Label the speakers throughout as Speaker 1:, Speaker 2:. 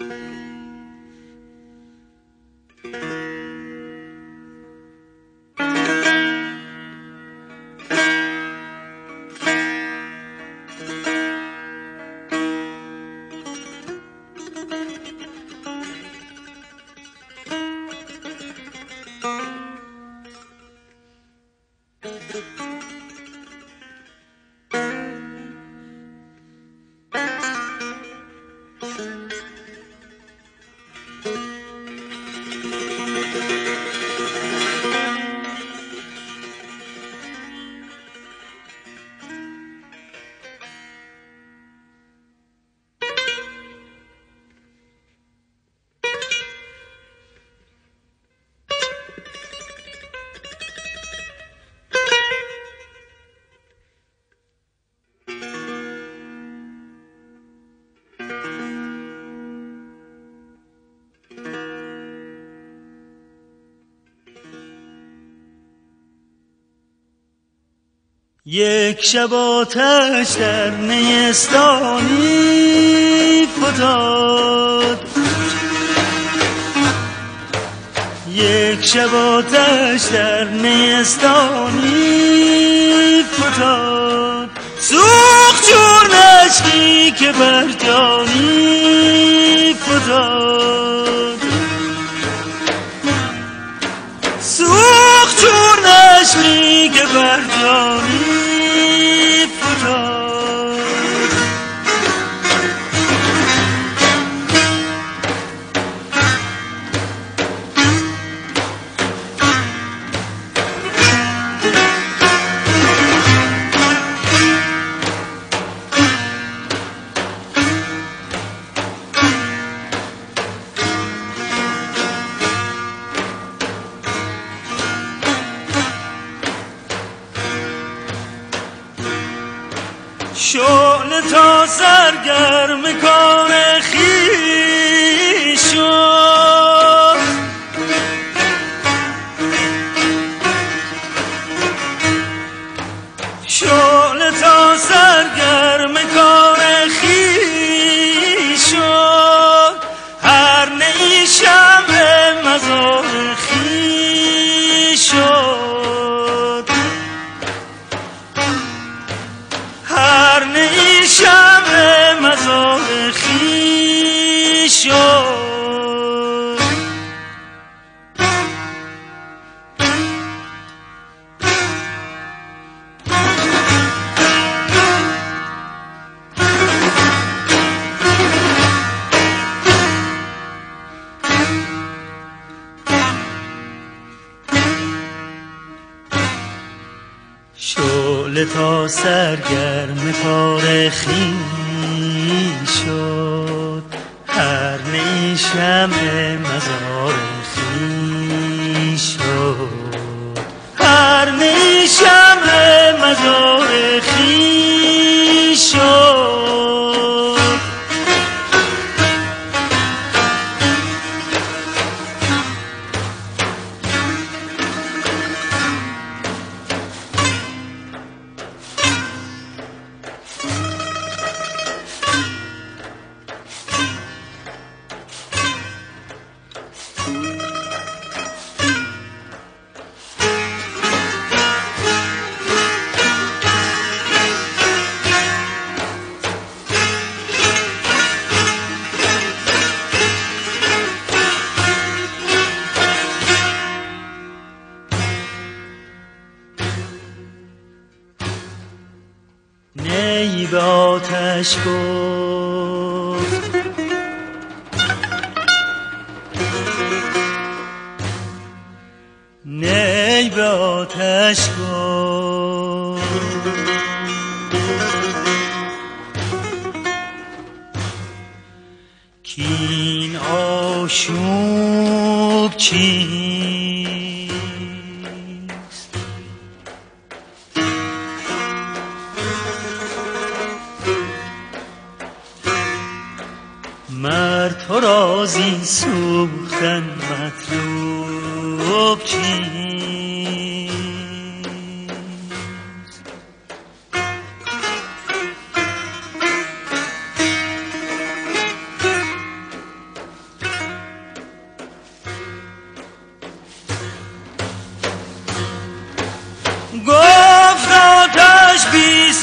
Speaker 1: یک شب آتش در نیستانی فتاد، یک شب آتش در نیستانی فتاد، سوخت چون اشکی که بر جانی فتاد، سوخت چون اشکی که بر جانی فتاد. شعله تا سرگرم کار خویش شد، شعله تا سرگرم کار خویش شد، هر نی شمع مزار خویش شد، هر نی شمع مزار خویش شد. شعله تا سرگرم کار خویش شد، هر نی شمع مزار خویش شد، هر نی شمع مزار خویش شد. نی به آتش گفت نی به آتش گفت کین آشوب چیست، مرد تو را زین سوختن مطلوب چیست.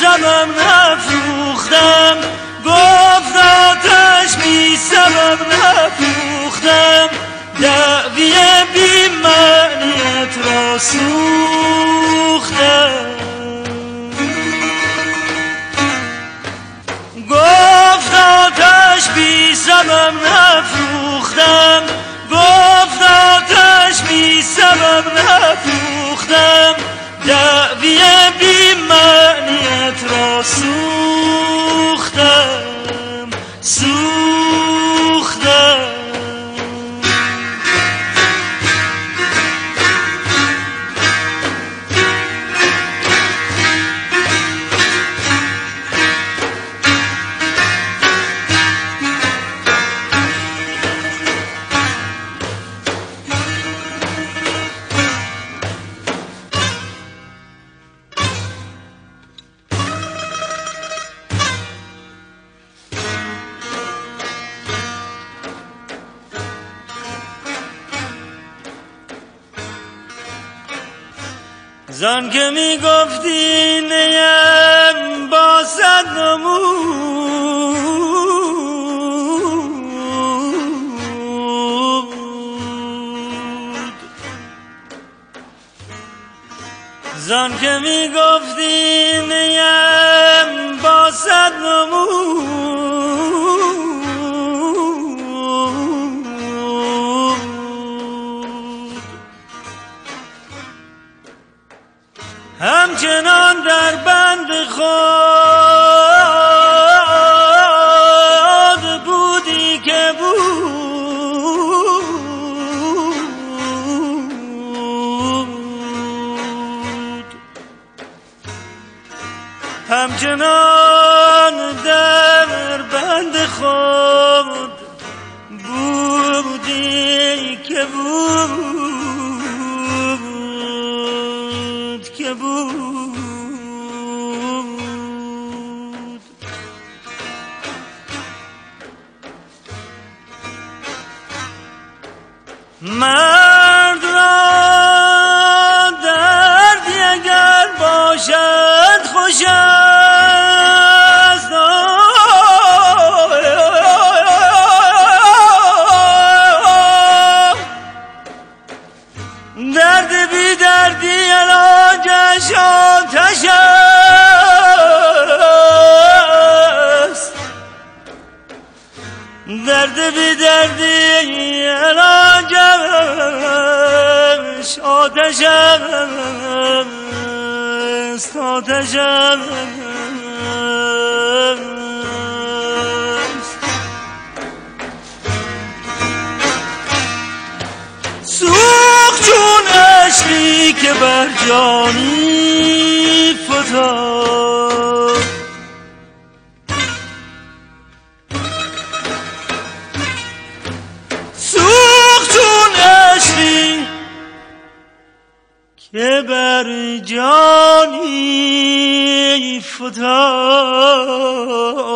Speaker 1: سبب نفروختم، گفت آتش بی سبب نفروختم، دعوی بی معنیت را سوختم. گفت آتش بی سبب نفروختم، گفت آتش بی سبب نفروختم، دعوی بی معنیت را سوختم سوختم. زان که می گفتی نیم با صد نمود، زان که می گفتی نیم با صد نمود، همچنان در بند خود بودی که بود، همچنان در بند خود بودی که بود بود. مرد را دردی اگر باشد خوش است، درد بی دردی علاجش آتش است، درد بی دردی علاجش آتش است، آتش است. سوخت چون اشکی که بر جانی فتاد، سوخت چون اشکی که بر جانی فتاد.